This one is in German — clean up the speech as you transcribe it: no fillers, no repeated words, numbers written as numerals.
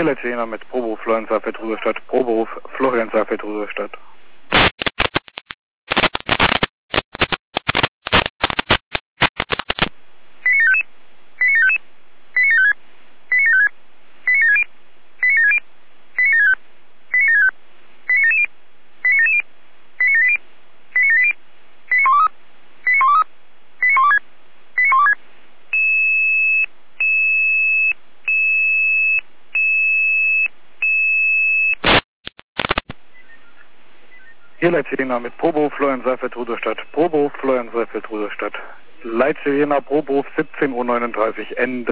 Hier letzte Jena mit Proberuf Florenz Saalfeld Rudolstadt. Proberuf Florenz Saalfeld Rudolstadt. Hier letzte Jena mit Proberuf Florenz Saalfeld Rudolstadt. Proberuf Florenz Saalfeld Rudolstadt. Leitste Jena Proberuf 17:39 Uhr Ende.